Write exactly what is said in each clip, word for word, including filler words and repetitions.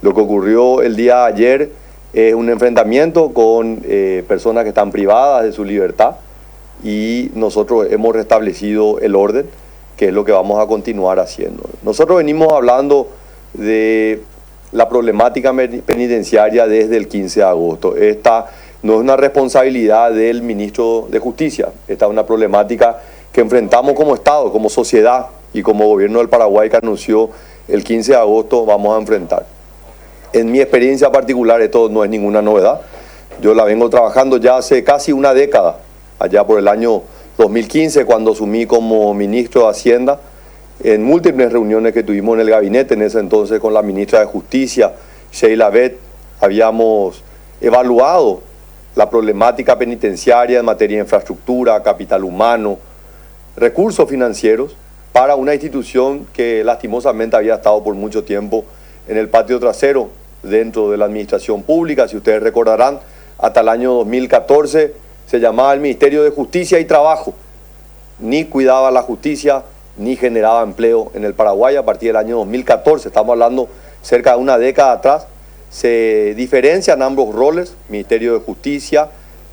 Lo que ocurrió el día de ayer es un enfrentamiento con eh, personas que están privadas de su libertad y nosotros hemos restablecido el orden, que es lo que vamos a continuar haciendo. Nosotros venimos hablando de la problemática penitenciaria desde el quince de agosto. Esta no es una responsabilidad del ministro de Justicia, esta es una problemática que enfrentamos como Estado, como sociedad y como gobierno del Paraguay, que anunció el quince de agosto vamos a enfrentar. En mi experiencia particular esto no es ninguna novedad. Yo la vengo trabajando ya hace casi una década, allá por el año dos mil quince, cuando asumí como ministro de Hacienda, en múltiples reuniones que tuvimos en el gabinete, en ese entonces con la ministra de Justicia, Sheila Bet, habíamos evaluado la problemática penitenciaria en materia de infraestructura, capital humano, recursos financieros, para una institución que lastimosamente había estado por mucho tiempo en el patio trasero dentro de la administración pública. Si ustedes recordarán, hasta el año dos mil catorce se llamaba el Ministerio de Justicia y Trabajo. Ni cuidaba la justicia, ni generaba empleo en el Paraguay. A partir del año dos mil catorce, estamos hablando cerca de una década atrás, se diferencian ambos roles. Ministerio de Justicia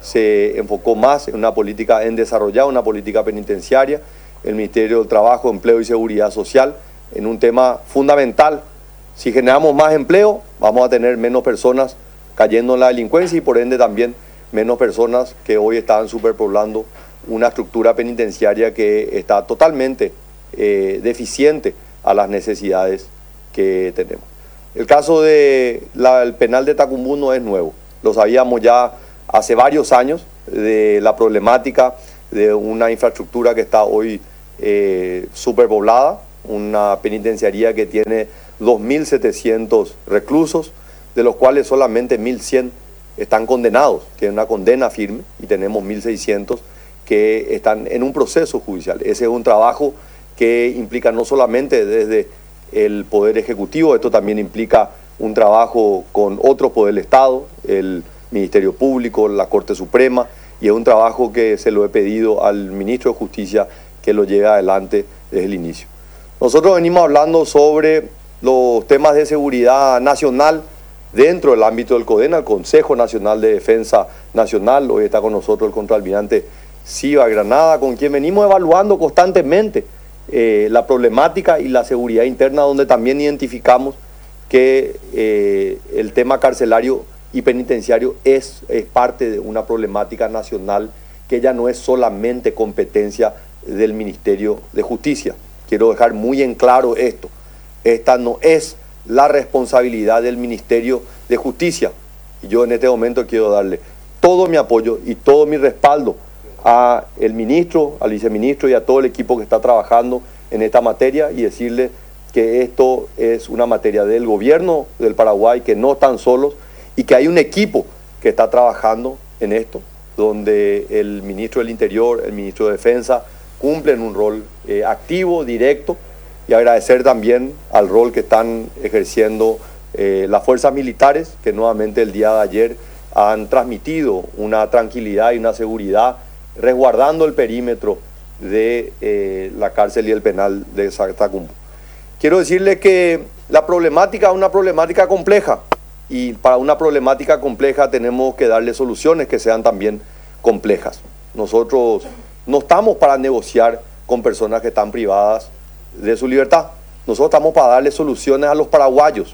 se enfocó más en una política en desarrollar, una política penitenciaria. El Ministerio del Trabajo, Empleo y Seguridad Social en un tema fundamental. Si generamos más empleo, vamos a tener menos personas cayendo en la delincuencia y por ende también menos personas que hoy están superpoblando una estructura penitenciaria que está totalmente eh, deficiente a las necesidades que tenemos. El caso del penal de Tacumbú no es nuevo, lo sabíamos ya hace varios años de la problemática de una infraestructura que está hoy eh, superpoblada, una penitenciaría que tiene dos mil setecientos reclusos, de los cuales solamente mil cien están condenados, tienen una condena firme, y tenemos mil seiscientos que están en un proceso judicial. Ese es un trabajo que implica no solamente desde el Poder Ejecutivo, esto también implica un trabajo con otros poderes del Estado, el Ministerio Público, la Corte Suprema, y es un trabajo que se lo he pedido al Ministro de Justicia que lo lleve adelante desde el inicio. Nosotros venimos hablando sobre los temas de seguridad nacional dentro del ámbito del CODENA, el Consejo Nacional de Defensa Nacional. Hoy está con nosotros el contraalmirante Siva Granada, con quien venimos evaluando constantemente eh, la problemática y la seguridad interna, donde también identificamos que eh, el tema carcelario y penitenciario es, es parte de una problemática nacional que ya no es solamente competencia del Ministerio de Justicia. Quiero dejar muy en claro esto. Esta no es la responsabilidad del Ministerio de Justicia. Y yo en este momento quiero darle todo mi apoyo y todo mi respaldo al ministro, al viceministro y a todo el equipo que está trabajando en esta materia, y decirle que esto es una materia del gobierno del Paraguay, que no están solos y que hay un equipo que está trabajando en esto, donde el ministro del Interior, el ministro de Defensa cumplen un rol eh, activo, directo, y agradecer también al rol que están ejerciendo eh, las fuerzas militares, que nuevamente el día de ayer han transmitido una tranquilidad y una seguridad, resguardando el perímetro de eh, la cárcel y el penal de Tacumbú. Quiero decirle que la problemática es una problemática compleja, y para una problemática compleja tenemos que darle soluciones que sean también complejas. Nosotros no estamos para negociar con personas que están privadas de su libertad. Nosotros estamos para darle soluciones a los paraguayos.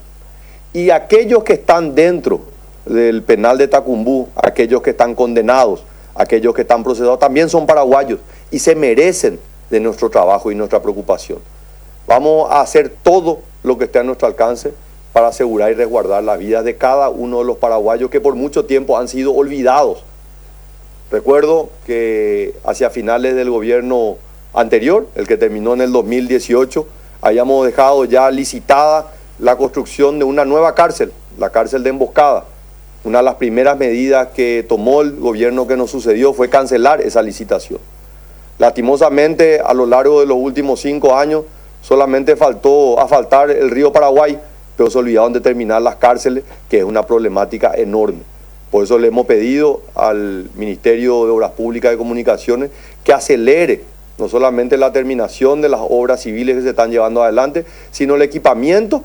Y aquellos que están dentro del penal de Tacumbú, aquellos que están condenados, aquellos que están procesados, también son paraguayos y se merecen de nuestro trabajo y nuestra preocupación. Vamos a hacer todo lo que esté a nuestro alcance para asegurar y resguardar las vidas de cada uno de los paraguayos que por mucho tiempo han sido olvidados. Recuerdo que hacia finales del gobierno anterior, el que terminó en el dos mil dieciocho, habíamos dejado ya licitada la construcción de una nueva cárcel, la cárcel de Emboscada. Una de las primeras medidas que tomó el gobierno que nos sucedió fue cancelar esa licitación. Lastimosamente, a lo largo de los últimos cinco años, solamente faltó asfaltar el río Paraguay, pero se olvidaron de terminar las cárceles, que es una problemática enorme. Por eso le hemos pedido al Ministerio de Obras Públicas y Comunicaciones que acelere no solamente la terminación de las obras civiles que se están llevando adelante, sino el equipamiento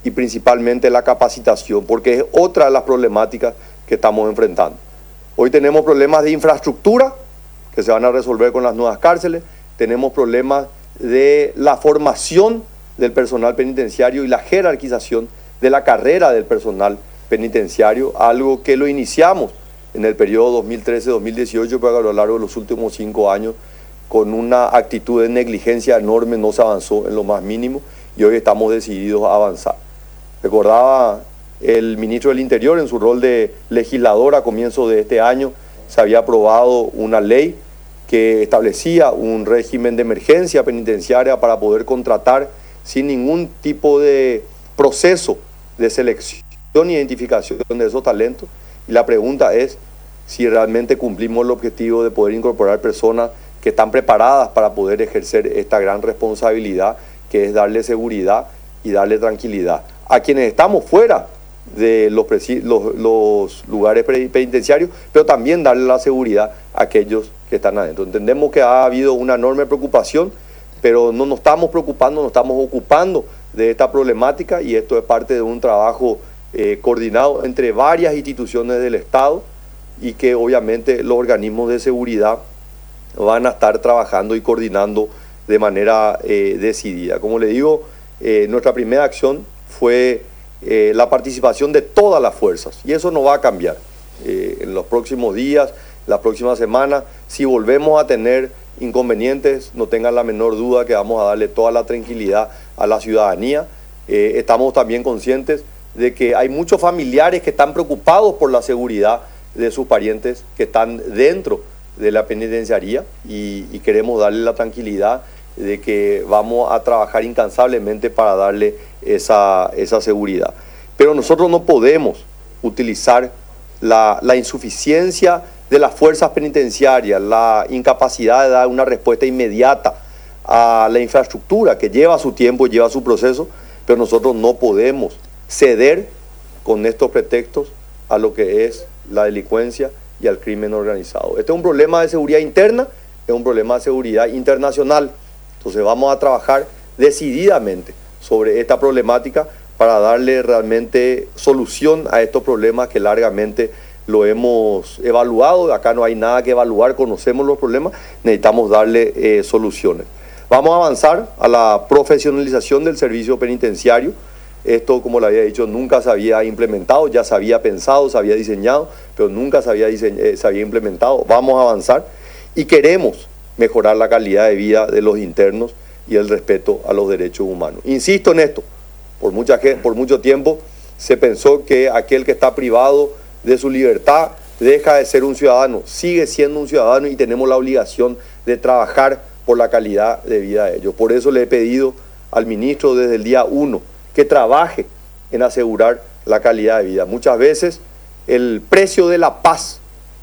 y principalmente la capacitación, porque es otra de las problemáticas que estamos enfrentando. Hoy tenemos problemas de infraestructura que se van a resolver con las nuevas cárceles, tenemos problemas de la formación del personal penitenciario y la jerarquización de la carrera del personal penitenciario, algo que lo iniciamos en el periodo dos mil trece dos mil dieciocho, pero a lo largo de los últimos cinco años, con una actitud de negligencia enorme, no se avanzó en lo más mínimo y hoy estamos decididos a avanzar. Recordaba el ministro del Interior en su rol de legislador a comienzos de este año, se había aprobado una ley que establecía un régimen de emergencia penitenciaria para poder contratar sin ningún tipo de proceso de selección e identificación de esos talentos. Y la pregunta es si realmente cumplimos el objetivo de poder incorporar personas que están preparadas para poder ejercer esta gran responsabilidad, que es darle seguridad y darle tranquilidad a quienes estamos fuera de los, los, los lugares penitenciarios, pero también darle la seguridad a aquellos que están adentro. Entendemos que ha habido una enorme preocupación, pero no nos estamos preocupando, nos estamos ocupando de esta problemática y esto es parte de un trabajo eh, coordinado entre varias instituciones del Estado y que obviamente los organismos de seguridad van a estar trabajando y coordinando de manera eh, decidida. Como le digo, eh, nuestra primera acción fue eh, la participación de todas las fuerzas y eso no va a cambiar. Eh, en los próximos días, las próximas semanas, si volvemos a tener inconvenientes, no tengan la menor duda que vamos a darle toda la tranquilidad a la ciudadanía. Eh, estamos también conscientes de que hay muchos familiares que están preocupados por la seguridad de sus parientes que están dentro de la penitenciaría y, y queremos darle la tranquilidad de que vamos a trabajar incansablemente para darle esa, esa seguridad. Pero nosotros no podemos utilizar la, la insuficiencia de las fuerzas penitenciarias, la incapacidad de dar una respuesta inmediata a la infraestructura que lleva su tiempo, lleva su proceso, pero nosotros no podemos ceder con estos pretextos a lo que es la delincuencia y al crimen organizado. Este es un problema de seguridad interna, es un problema de seguridad internacional. Entonces vamos a trabajar decididamente sobre esta problemática para darle realmente solución a estos problemas que largamente lo hemos evaluado. Acá no hay nada que evaluar, conocemos los problemas, necesitamos darle eh, soluciones. Vamos a avanzar a la profesionalización del servicio penitenciario. Esto, como le había dicho, nunca se había implementado, ya se había pensado, se había diseñado, pero nunca se había, diseñ- eh, se había implementado. Vamos a avanzar y queremos mejorar la calidad de vida de los internos y el respeto a los derechos humanos. Insisto en esto, por, mucha, por mucho tiempo se pensó que aquel que está privado de su libertad deja de ser un ciudadano, sigue siendo un ciudadano y tenemos la obligación de trabajar por la calidad de vida de ellos. Por eso le he pedido al ministro desde el día uno que trabaje en asegurar la calidad de vida. Muchas veces el precio de la paz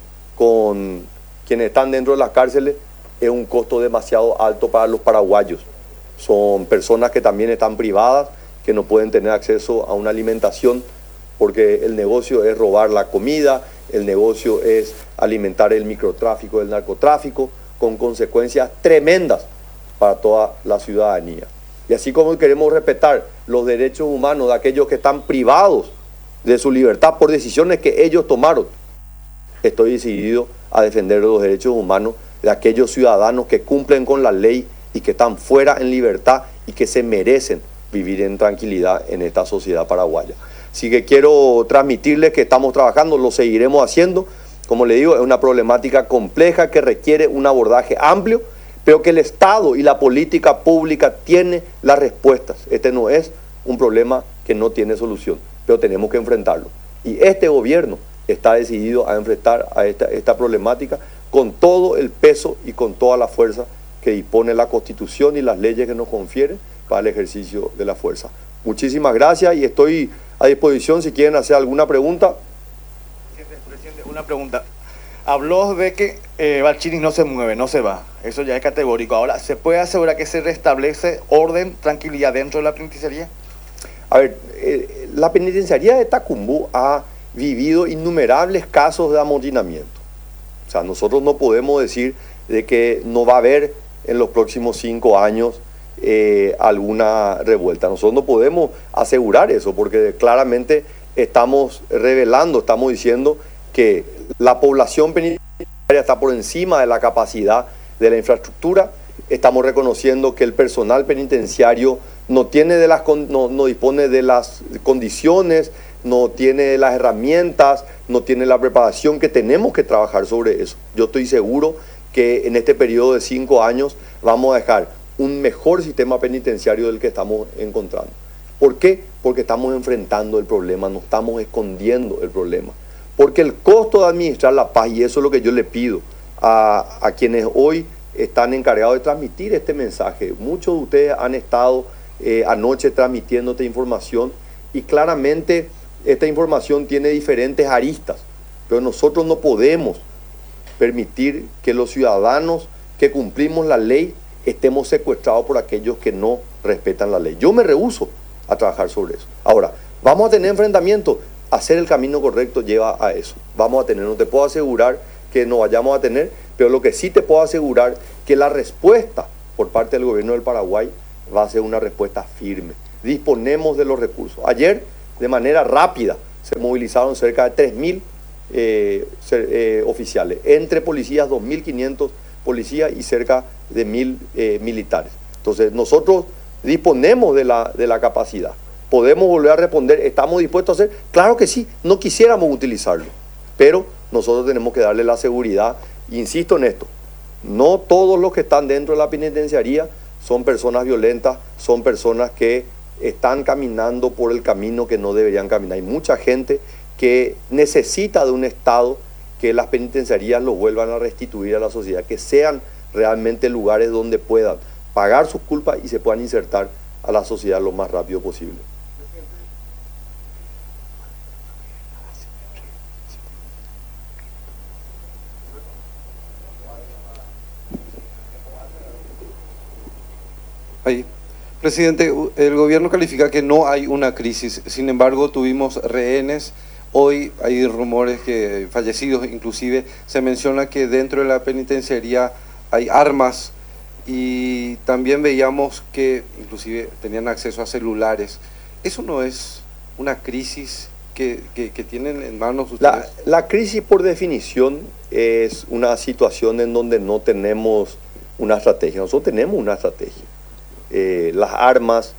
con quienes están dentro de las cárceles es un costo demasiado alto para los paraguayos. Son personas que también están privadas, que no pueden tener acceso a una alimentación porque el negocio es robar la comida, el negocio es alimentar el microtráfico, el narcotráfico, con consecuencias tremendas para toda la ciudadanía. Y así como queremos respetar los derechos humanos de aquellos que están privados de su libertad por decisiones que ellos tomaron, estoy decidido a defender los derechos humanos de aquellos ciudadanos que cumplen con la ley y que están fuera en libertad y que se merecen vivir en tranquilidad en esta sociedad paraguaya. Así que quiero transmitirles que estamos trabajando, lo seguiremos haciendo. Como le digo, es una problemática compleja que requiere un abordaje amplio, pero que el Estado y la política pública tiene las respuestas. Este no es un problema que no tiene solución, pero tenemos que enfrentarlo. Y este gobierno está decidido a enfrentar a esta, esta problemática con todo el peso y con toda la fuerza que dispone la Constitución y las leyes que nos confieren para el ejercicio de la fuerza. Muchísimas gracias y estoy a disposición si quieren hacer alguna pregunta. Presidente, presidente, una pregunta. Habló de que eh, Balchiris no se mueve, no se va. Eso ya es categórico. Ahora, ¿se puede asegurar que se restablece orden, tranquilidad dentro de la penitenciaría? A ver, eh, la penitenciaría de Tacumbú ha vivido innumerables casos de amotinamiento. O sea, nosotros no podemos decir de que no va a haber en los próximos cinco años eh, alguna revuelta. Nosotros no podemos asegurar eso porque claramente estamos revelando, estamos diciendo que la población penitenciaria está por encima de la capacidad de la infraestructura. Estamos reconociendo que el personal penitenciario no tiene de las no, no dispone de las condiciones, no tiene las herramientas, no tiene la preparación, que tenemos que trabajar sobre eso. Yo estoy seguro que en este periodo de cinco años vamos a dejar un mejor sistema penitenciario del que estamos encontrando. ¿Por qué? Porque estamos enfrentando el problema, no estamos escondiendo el problema. Porque el costo de administrar la paz, y eso es lo que yo le pido a, a quienes hoy están encargados de transmitir este mensaje. Muchos de ustedes han estado eh, anoche transmitiendo esta información y claramente esta información tiene diferentes aristas, pero nosotros no podemos permitir que los ciudadanos que cumplimos la ley estemos secuestrados por aquellos que no respetan la ley. Yo me rehúso a trabajar sobre eso. Ahora, vamos a tener enfrentamientos. Hacer el camino correcto lleva a eso. Vamos a tener, no te puedo asegurar que no vayamos a tener, pero lo que sí te puedo asegurar que la respuesta por parte del gobierno del Paraguay va a ser una respuesta firme. Disponemos de los recursos. Ayer, de manera rápida, se movilizaron cerca de tres mil eh, eh, oficiales, entre policías, dos mil quinientos policías y cerca de mil eh, militares. Entonces, nosotros disponemos de la, de la capacidad. ¿Podemos volver a responder? ¿Estamos dispuestos a hacer? Claro que sí, no quisiéramos utilizarlo, pero nosotros tenemos que darle la seguridad. Insisto en esto, no todos los que están dentro de la penitenciaría son personas violentas, son personas que están caminando por el camino que no deberían caminar. Hay mucha gente que necesita de un Estado que las penitenciarías lo vuelvan a restituir a la sociedad, que sean realmente lugares donde puedan pagar sus culpas y se puedan insertar a la sociedad lo más rápido posible. Ahí. Presidente, el gobierno califica que no hay una crisis, sin embargo tuvimos rehenes, hoy hay rumores que fallecidos, inclusive se menciona que dentro de la penitenciaría hay armas y también veíamos que inclusive tenían acceso a celulares. ¿Eso no es una crisis que, que, que tienen en manos ustedes? La, la crisis por definición es una situación en donde no tenemos una estrategia. Nosotros tenemos una estrategia. Eh, las armas,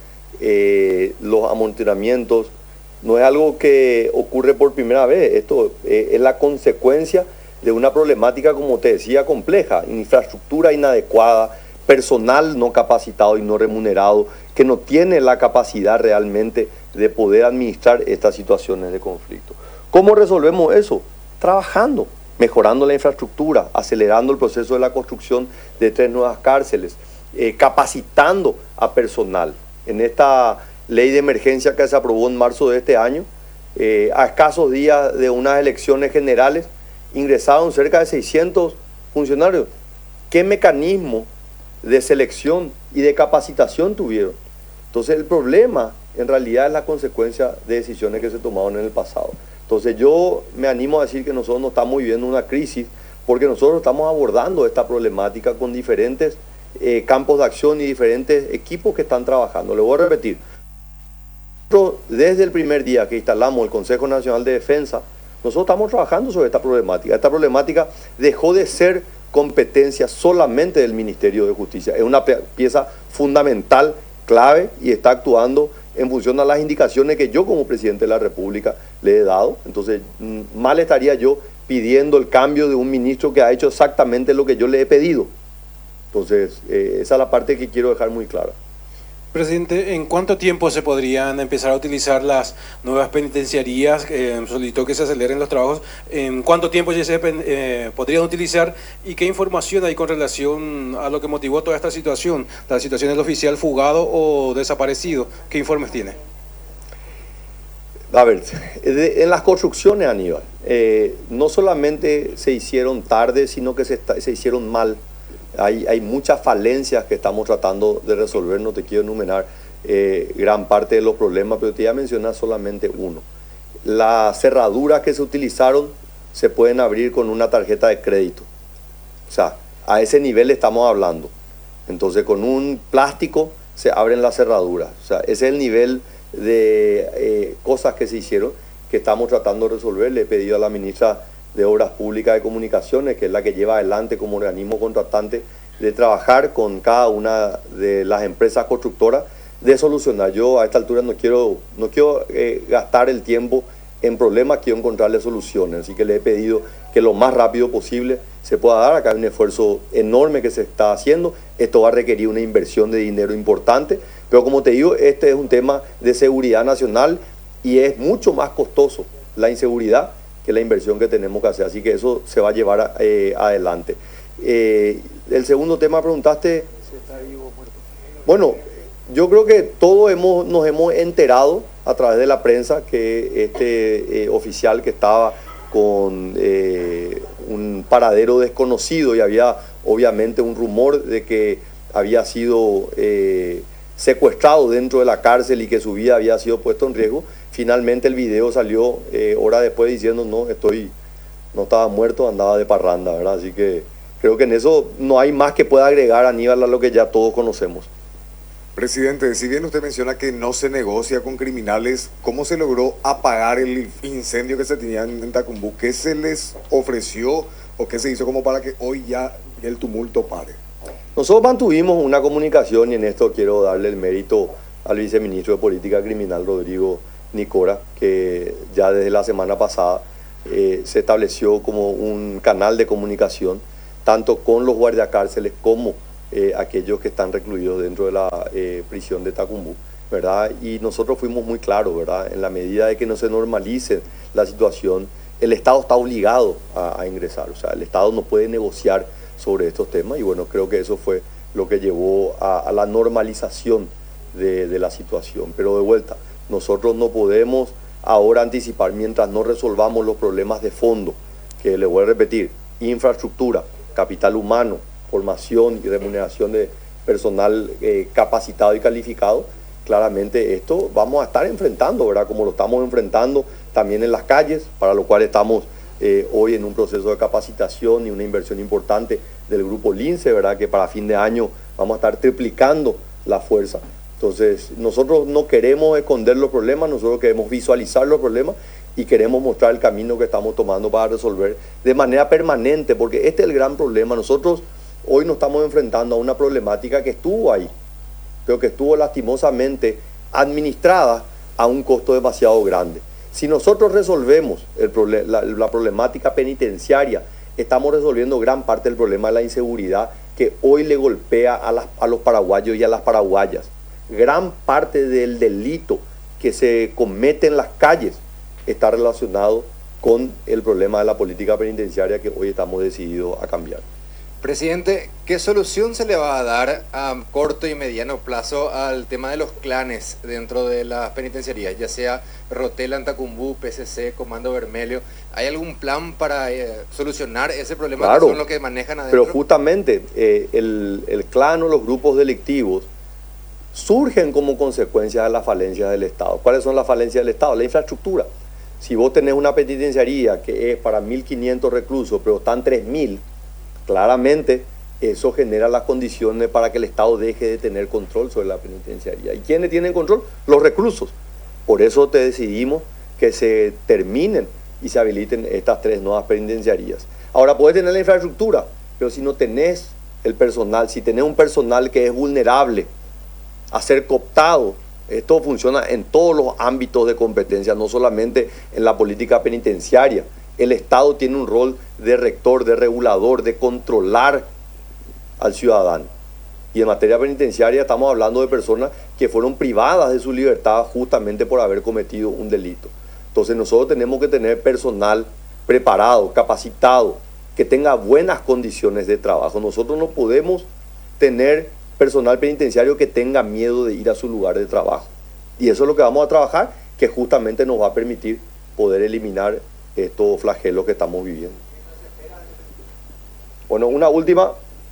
eh, los amontonamientos, no es algo que ocurre por primera vez. Esto eh, es la consecuencia de una problemática, como te decía, compleja: infraestructura inadecuada, personal no capacitado y no remunerado, que no tiene la capacidad realmente de poder administrar estas situaciones de conflicto. ¿Cómo resolvemos eso? Trabajando, mejorando la infraestructura, acelerando el proceso de la construcción de tres nuevas cárceles, Eh, capacitando a personal. En esta ley de emergencia que se aprobó en marzo de este año, eh, a escasos días de unas elecciones generales, ingresaron cerca de seiscientos funcionarios. ¿Qué mecanismo de selección y de capacitación tuvieron? Entonces el problema en realidad es la consecuencia de decisiones que se tomaron en el pasado. Entonces yo me animo a decir que nosotros no estamos viviendo una crisis, porque nosotros estamos abordando esta problemática con diferentes Eh, campos de acción y diferentes equipos que están trabajando. Le voy a repetir, nosotros, desde el primer día que instalamos el Consejo Nacional de Defensa, nosotros estamos trabajando sobre esta problemática. Esta problemática dejó de ser competencia solamente del Ministerio de Justicia. Es una pieza fundamental, clave, y está actuando en función a las indicaciones que yo como presidente de la República le he dado. Entonces, mal estaría yo pidiendo el cambio de un ministro que ha hecho exactamente lo que yo le he pedido. Entonces, eh, esa es la parte que quiero dejar muy clara. Presidente, ¿en cuánto tiempo se podrían empezar a utilizar las nuevas penitenciarías? Eh, solicitó que se aceleren los trabajos. ¿En cuánto tiempo ya se eh, podrían utilizar? ¿Y qué información hay con relación a lo que motivó toda esta situación? ¿La situación del oficial fugado o desaparecido? ¿Qué informes tiene? A ver, de, en las construcciones, Aníbal, eh, no solamente se hicieron tarde, sino que se, se hicieron mal. Hay, hay muchas falencias que estamos tratando de resolver. No te quiero enumerar eh, gran parte de los problemas, pero te voy a mencionar solamente uno. Las cerraduras que se utilizaron se pueden abrir con una tarjeta de crédito. O sea, a ese nivel estamos hablando. Entonces, con un plástico se abren las cerraduras. O sea, ese es el nivel de eh, cosas que se hicieron, que estamos tratando de resolver. Le he pedido a la ministra de Obras Públicas de Comunicaciones, que es la que lleva adelante como organismo contratante, de trabajar con cada una de las empresas constructoras, de solucionar. Yo a esta altura no quiero, no quiero eh, gastar el tiempo en problemas, quiero encontrarle soluciones. Así que le he pedido que lo más rápido posible se pueda dar. Acá hay un esfuerzo enorme que se está haciendo. Esto va a requerir una inversión de dinero importante, pero como te digo, este es un tema de seguridad nacional y es mucho más costoso la inseguridad que la inversión que tenemos que hacer. Así que eso se va a llevar a, eh, adelante. Eh, el segundo tema preguntaste. Bueno, yo creo que todos hemos, nos hemos enterado a través de la prensa que este eh, oficial que estaba con eh, un paradero desconocido, y había obviamente un rumor de que había sido eh, secuestrado dentro de la cárcel y que su vida había sido puesto en riesgo. Finalmente el video salió eh, horas después diciendo no, estoy, no estaba muerto, andaba de parranda, ¿verdad? Así que creo que en eso no hay más que pueda agregar, Aníbal, a lo que ya todos conocemos. Presidente, si bien usted menciona que no se negocia con criminales, ¿cómo se logró apagar el incendio que se tenía en Tacumbú? ¿Qué se les ofreció o qué se hizo como para que hoy ya el tumulto pare? Nosotros mantuvimos una comunicación, y en esto quiero darle el mérito al viceministro de Política Criminal, Rodrigo Nicora, que ya desde la semana pasada eh, se estableció como un canal de comunicación, tanto con los guardiacárceles como Eh, aquellos que están recluidos dentro de la eh, prisión de Tacumbú, ¿verdad? Y nosotros fuimos muy claros, ¿verdad? En la medida de que no se normalice la situación, el Estado está obligado a, a ingresar, o sea, el Estado no puede negociar sobre estos temas, y bueno, creo que eso fue lo que llevó a, a la normalización de, de la situación. Pero de vuelta, nosotros no podemos ahora anticipar mientras no resolvamos los problemas de fondo, que le voy a repetir: infraestructura, capital humano, formación y remuneración de personal eh, capacitado y calificado. Claramente esto vamos a estar enfrentando, ¿verdad? Como lo estamos enfrentando también en las calles, para lo cual estamos eh, hoy en un proceso de capacitación y una inversión importante del grupo Lince, ¿verdad? Que para fin de año vamos a estar triplicando la fuerza. Entonces, nosotros no queremos esconder los problemas, nosotros queremos visualizar los problemas y queremos mostrar el camino que estamos tomando para resolver de manera permanente, porque este es el gran problema. Nosotros hoy nos estamos enfrentando a una problemática que estuvo ahí, pero que estuvo lastimosamente administrada a un costo demasiado grande. Si nosotros resolvemos el problem- la, la problemática penitenciaria, estamos resolviendo gran parte del problema de la inseguridad que hoy le golpea a, las, a los paraguayos y a las paraguayas. Gran parte del delito que se comete en las calles está relacionado con el problema de la política penitenciaria que hoy estamos decididos a cambiar. Presidente, ¿qué solución se le va a dar a corto y mediano plazo al tema de los clanes dentro de las penitenciarías, ya sea Rotela en Tacumbú, P C C, Comando Vermelho? ¿Hay algún plan para eh, solucionar ese problema? Claro, que son los que manejan adentro? Pero justamente eh, el, el clan o los grupos delictivos surgen como consecuencia de las falencias del Estado. ¿Cuáles son las falencias del Estado? La infraestructura. Si vos tenés una penitenciaría que es para mil quinientos reclusos, pero están tres mil, claramente eso genera las condiciones para que el Estado deje de tener control sobre la penitenciaría. ¿Y quiénes tienen control? Los reclusos. Por eso te decidimos que se terminen y se habiliten estas tres nuevas penitenciarías. Ahora, puedes tener la infraestructura, pero si no tenés el personal, si tenés un personal que es vulnerable a ser cooptado, esto funciona en todos los ámbitos de competencia, no solamente en la política penitenciaria. El Estado tiene un rol de rector, de regulador, de controlar al ciudadano. Y en materia penitenciaria estamos hablando de personas que fueron privadas de su libertad justamente por haber cometido un delito. Entonces nosotros tenemos que tener personal preparado, capacitado, que tenga buenas condiciones de trabajo. Nosotros no podemos tener personal penitenciario que tenga miedo de ir a su lugar de trabajo. Y eso es lo que vamos a trabajar, que justamente nos va a permitir poder eliminar estos flagelos que estamos viviendo. Bueno, una última.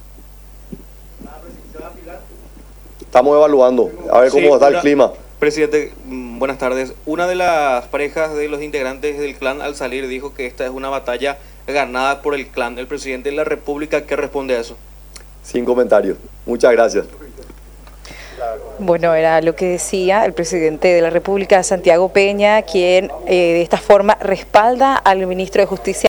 Estamos evaluando, a ver cómo Sí, está el una- clima. Presidente, mm, buenas tardes. Una de las parejas de los integrantes del clan al salir dijo que esta es una batalla ganada por el clan. El presidente de la República, ¿qué responde a eso? Sin comentarios. Muchas gracias. Bueno, era lo que decía el presidente de la República, Santiago Peña, quien eh, de esta forma respalda al ministro de Justicia.